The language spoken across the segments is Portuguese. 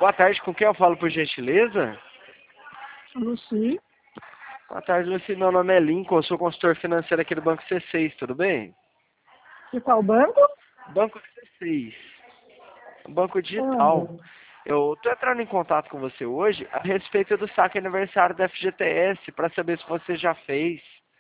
Boa tarde, com quem eu falo por gentileza? Luci, Boa tarde, Luci. Meu nome é Lincoln, eu sou consultor financeiro aqui do Banco C6, tudo bem? de qual banco? Banco C6, banco digital. Ah, Eu tô entrando em contato com você hoje a respeito do saque aniversário da FGTS, para saber se você já fez.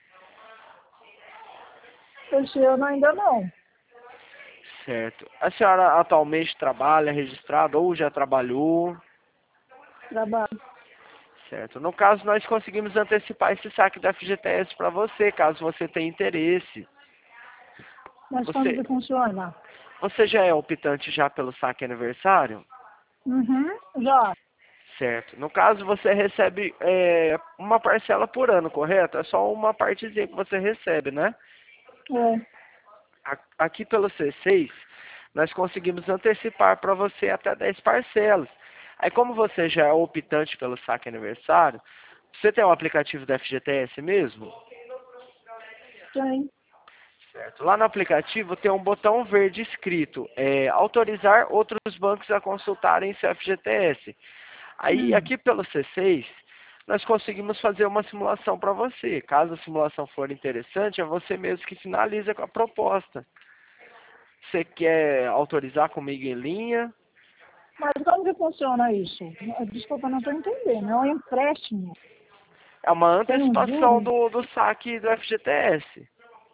esse ano ainda não. Certo. A senhora atualmente trabalha registrada ou já trabalhou? Trabalho. Certo. No caso, nós conseguimos antecipar esse saque da FGTS para você, caso você tenha interesse. Mas quando Você, que funciona? você já é optante já pelo saque aniversário? Uhum, já. Certo. No caso, você recebe uma parcela por ano, correto? É só uma partezinha que você recebe, né? É. Aqui pelo C6, nós conseguimos antecipar para você até 10 parcelas. Aí, como você já é optante pelo saque aniversário, você tem um aplicativo da FGTS mesmo? Tem. Certo. Lá no aplicativo tem um botão verde escrito autorizar outros bancos a consultarem seu FGTS. Aí, Hum. aqui pelo C6, nós conseguimos fazer uma simulação para você. Caso a simulação for interessante, é você mesmo que finaliza com a proposta. Você quer autorizar comigo em linha? Mas como que funciona isso? Desculpa, não estou entendendo. É um empréstimo. É uma Tem um antecipação juros do saque do FGTS.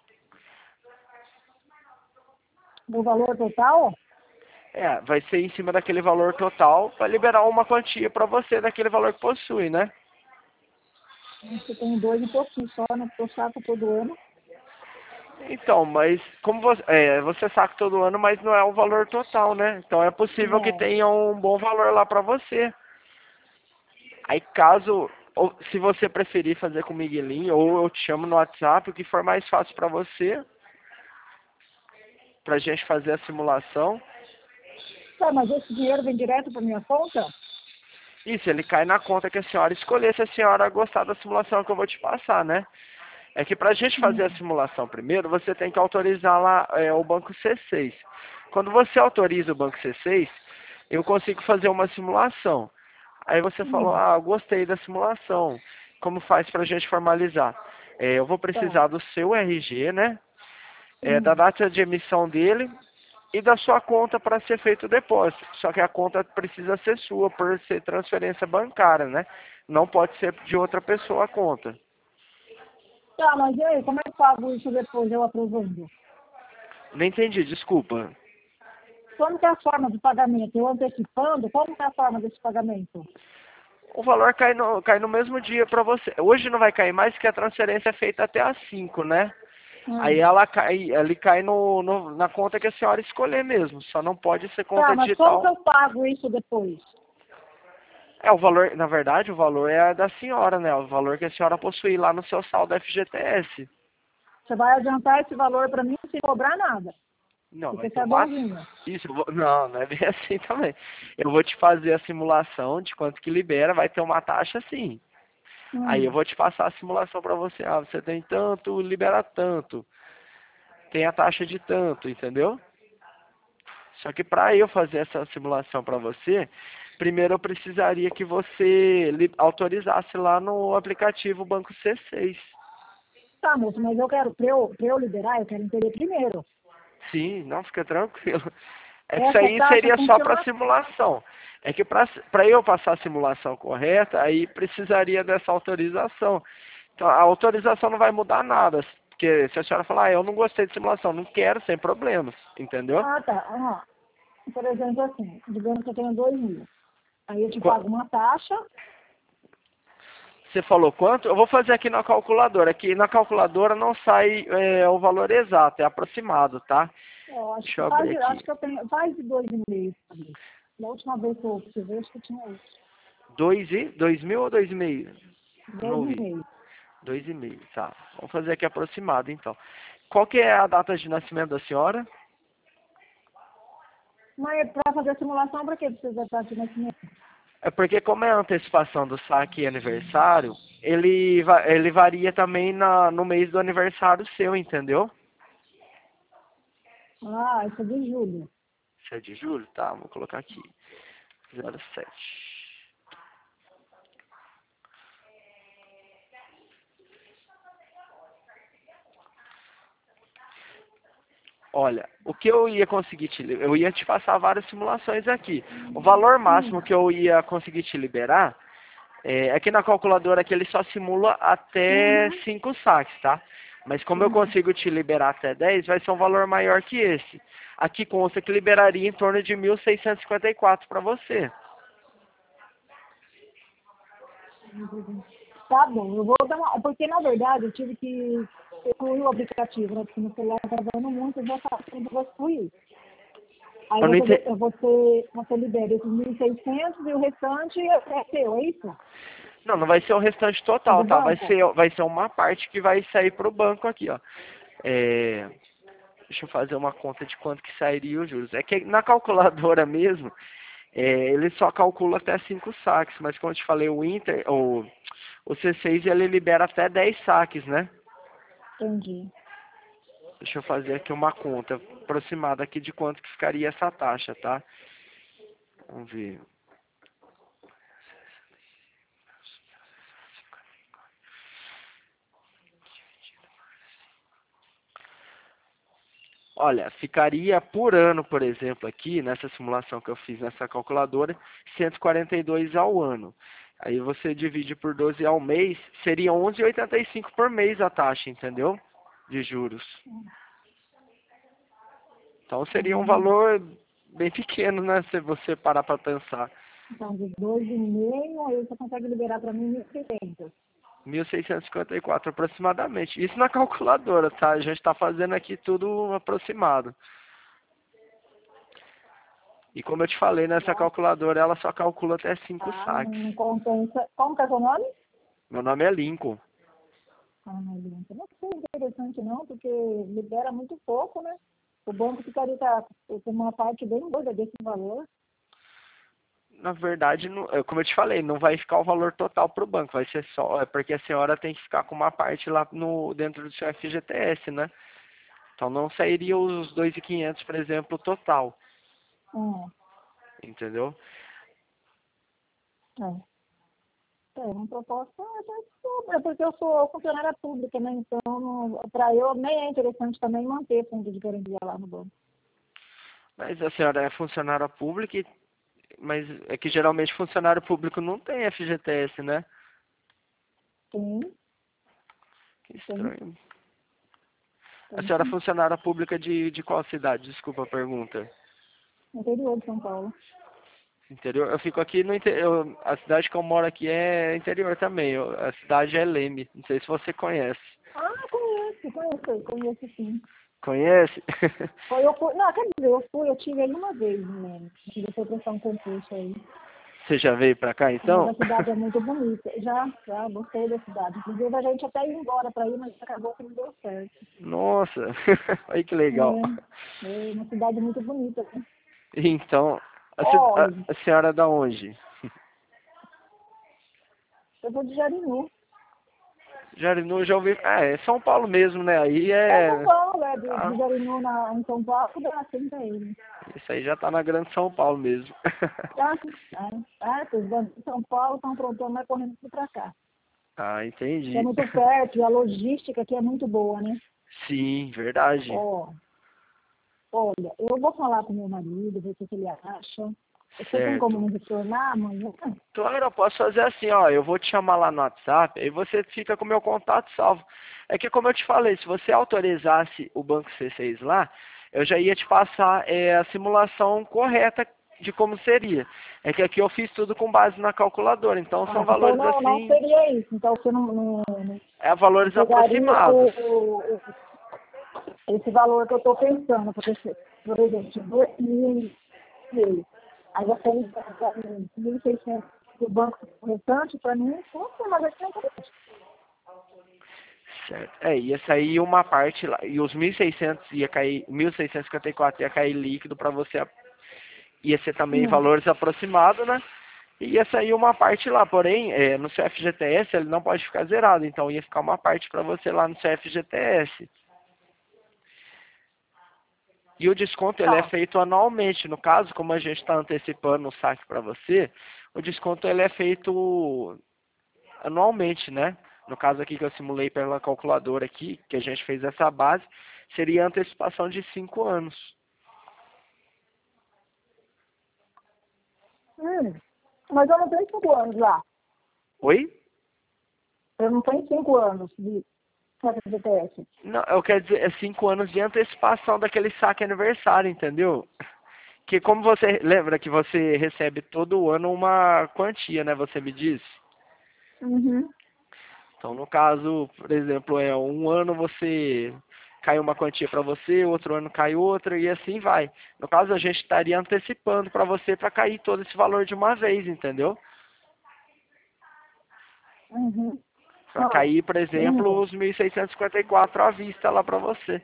do valor total? Vai ser em cima daquele valor total para liberar uma quantia para você daquele valor que possui, né? Você tem dois e pouquinho só, né? Porque eu saco todo ano. Então, mas como você saca todo ano, mas não é o valor total, né? Então é possível que Não. tenha um bom valor lá para você. Aí caso, ou se você preferir fazer com o Miguelinho, ou eu te chamo no WhatsApp, o que for mais fácil para você, pra gente fazer a simulação. Tá, mas esse dinheiro vem direto para minha conta? Isso, ele cai na conta que a senhora escolher, se a senhora gostar da simulação que eu vou te passar, né? É que pra gente fazer a Hum. simulação primeiro, você tem que autorizar lá o banco C6. Quando você autoriza o banco C6, eu consigo fazer uma simulação. Aí você falou, Hum. gostei da simulação. Como faz pra gente formalizar? Eu vou Tá. precisar do seu RG, né? Da Hum. data de emissão dele e da sua conta para ser feito o depósito. Só que a conta precisa ser sua por ser transferência bancária, né? Não pode ser de outra pessoa a conta. Tá, mas e aí, como é que eu pago isso depois, eu aprovando? Não entendi, desculpa. Como que é a forma de pagamento? Eu antecipando, como que é a forma desse pagamento? O valor cai no mesmo dia para você. Hoje não vai cair mais, porque a transferência é feita até às 5, né? Aí Hum. ele cai na conta que a senhora escolher mesmo. Só não pode ser Tá, conta mas como que digital. eu pago isso depois? O valor, na verdade, o valor é da senhora, né? O valor que a senhora possui lá no seu saldo FGTS. Você vai adiantar esse valor para mim sem cobrar nada, Não, vai porque ter você é uma. bonzinho. Isso, não, não é bem assim também. Eu vou te fazer a simulação de quanto que libera, vai ter uma taxa sim. Aí eu Hum. vou te passar a simulação para você. Você tem tanto, libera tanto. Tem a taxa de tanto, entendeu? Só que para eu fazer essa simulação para você, primeiro eu precisaria que você autorizasse lá no aplicativo Banco C6. Tá, moço, mas eu quero, pra eu liberar, eu quero entender primeiro. Sim, não, fica tranquilo. Isso Essa aí taxa seria só para funciona? simulação. É que para eu passar a simulação correta, aí precisaria dessa autorização. Então, a autorização não vai mudar nada. Porque se a senhora falar, eu não gostei de simulação, não quero, sem problemas. Entendeu? Ah, tá. Por exemplo, assim, digamos que eu tenho 2.000. Aí eu te Qu- pago uma taxa. Você falou quanto? Eu vou fazer aqui na calculadora. Aqui na calculadora não sai o valor exato, é aproximado, tá? Eu acho Deixa que eu abrir faz, aqui. acho que eu tenho, faz de 2,5 talvez. Da última vez que eu precisei, acho que eu tinha isso. 2.000 ou 2.500? Dois Não e vi. meio. 2.500, tá. Vamos fazer aqui aproximado, então. Qual que é a data de nascimento da senhora? Mas para fazer a simulação, para que precisa da taxa de nascimento? É porque como é a antecipação do saque e aniversário, ele varia também no mês do aniversário seu, entendeu? Ah, isso é de julho. Isso é de julho? Tá, vou colocar aqui. 07. Olha, o que eu ia conseguir eu ia te passar várias simulações aqui. O valor máximo que eu ia conseguir te liberar aqui na calculadora que ele só simula até 5 saques, tá? Mas como eu consigo te liberar até 10, vai ser um valor maior que esse. Aqui consta que liberaria em torno de 1.654 para você. Tá bom, eu vou dar uma. Porque na verdade eu tive que excluir o aplicativo, né? Porque no celular tá dando muito, eu vou excluir. Aí Eu não entendi. você libera esses 1.600 e o restante é seu, é isso? Não, não vai ser o restante total, Do tá? banco? Vai ser uma parte que vai sair para o banco aqui, ó. Deixa eu fazer uma conta de quanto que sairia os juros. É que na calculadora mesmo, ele só calcula até 5 saques, mas como eu te falei, o C6 ele libera até 10 saques, né? Entendi. Deixa eu fazer aqui uma conta aproximada aqui de quanto que ficaria essa taxa, tá? Vamos ver. Olha, ficaria por ano, por exemplo, aqui, nessa simulação que eu fiz nessa calculadora, 142 ao ano. Aí você divide por 12 ao mês, seria 11,85 por mês a taxa, entendeu? De juros. Então seria um valor bem pequeno, né? Se você parar para pensar. Então, de 2,5, aí você consegue liberar para mim 1.600. 1.654 aproximadamente. Isso na calculadora, tá? A gente está fazendo aqui tudo aproximado. E como eu te falei, nessa calculadora ela só calcula até 5 saques. Não compensa. Como que é o seu nome? Meu nome é Lincoln. Gente, não sei interessante não, porque libera muito pouco, né? O banco ficaria com uma parte bem boa desse valor. Na verdade, como eu te falei, não vai ficar o valor total para o banco, vai ser só, porque a senhora tem que ficar com uma parte lá dentro do seu FGTS, né? Então não sairia os 2.500, por exemplo, total, entendeu? Uma proposta é porque eu sou funcionária pública, né? Então, para eu, nem é interessante também manter fundo de garantia lá no banco. Mas a senhora é funcionária pública, mas é que geralmente funcionário público não tem FGTS, né? Sim, Que sim, estranho. A senhora é sim. funcionária pública de qual cidade? Desculpa a pergunta. Interior de São Paulo. Interior? Eu fico aqui no interior. A cidade que eu moro aqui é interior também. A cidade é Leme. Não sei se você conhece. Conheço sim. Conhece? Não, quer dizer, eu tive aí uma vez, né? Eu fui prestar um concurso aí. Você já veio pra cá Mas então? a cidade é muito bonita. Já gostei da cidade. Inclusive a gente até ia embora para ir, mas acabou que não deu certo. Nossa, olha que legal. É uma cidade muito bonita, né? Então, Olha, a senhora é da onde? eu vou de Jarinu. Jarinu, já ouvi. Ah, é São Paulo mesmo, né? Aí É São Paulo, Ah, de Jarinu em São Paulo, dá 30 aí. isso aí já tá na Grande São Paulo mesmo. Os bancos de São Paulo estão aprontando, mas correndo tudo para cá. Ah, É entendi. muito perto e a logística aqui é muito boa, né? Sim, verdade. Olha, eu vou falar com meu marido, ver o que ele acha. Você tem como Certo. me retornar amanhã? Claro, eu posso fazer assim, ó, eu vou te chamar lá no WhatsApp, aí você fica com o meu contato salvo. É que como eu te falei, se você autorizasse o Banco C6 lá, eu já ia te passar a simulação correta de como seria. É que aqui eu fiz tudo com base na calculadora, então são Então valores não assim, seria isso. Então você não valores pegaria aproximados. esse valor que eu estou pensando. Porque, por exemplo, 2.000. Aí você me dá 1.600 do banco restante, para mim, nossa, mas é interessante. Certo. Ia sair uma parte lá, e os 1.600 ia cair, 1.654 ia cair líquido para você, ia ser também valores aproximados, né? E ia sair uma parte lá, porém, no seu FGTS ele não pode ficar zerado, então ia ficar uma parte para você lá no seu FGTS. E o desconto ele é Tá. feito anualmente. No caso, como a gente está antecipando o saque para você, o desconto ele é feito anualmente, né? No caso aqui que eu simulei pela calculadora aqui, que a gente fez essa base, seria a antecipação de 5 anos. Mas eu não tenho 5 anos lá. Oi? Eu não tenho 5 anos de FGTS. Não, eu quero dizer, é 5 anos de antecipação daquele saque aniversário, entendeu? Que como você lembra que você recebe todo ano uma quantia, né? Você me disse. Uhum. Então, no caso, por exemplo, um ano você cai uma quantia para você, outro ano cai outra e assim vai. No caso, a gente estaria antecipando para você para cair todo esse valor de uma vez, entendeu? Uhum. Para Não, cair, por exemplo, entendi. os 1.654 à vista lá para você.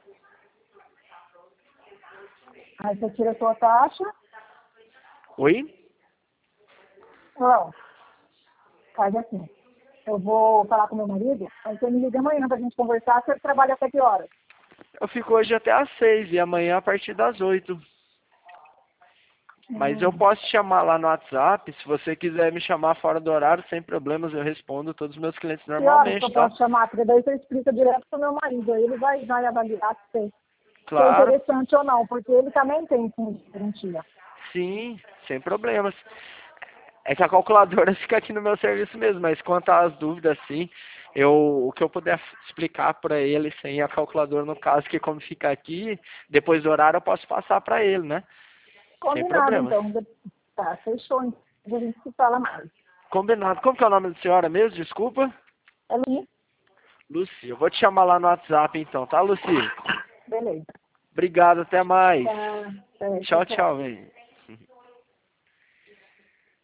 Aí você tira a sua taxa. Oi? Não, faz assim. Eu vou falar com meu marido, aí você me liga amanhã pra gente conversar. Você trabalha até que horas? Eu fico hoje até às 6 e amanhã a partir das 8. Mas eu Hum. posso te chamar lá no WhatsApp. Se você quiser me chamar fora do horário, sem problemas, eu respondo todos os meus clientes Que horas que eu normalmente, tá? posso chamar? Porque daí você explica direto pro meu marido. Aí ele vai avaliar se é Claro, interessante ou não, porque ele também tem fundo de garantia. sim, sem problemas. É que a calculadora fica aqui no meu serviço mesmo, mas quanto às dúvidas, sim, o que eu puder explicar para ele sem a calculadora, no caso, que como fica aqui, depois do horário eu posso passar para ele, né? Sem Combinado, problemas. então. Tá, fechou. Então. A gente se fala mais. Combinado. Como que é o nome da senhora mesmo? Desculpa. É Luiz? Luci. Eu vou te chamar lá no WhatsApp então, tá, Luci? Beleza. Obrigado, até mais. Tá, Tchau, tchau. tchau, velho.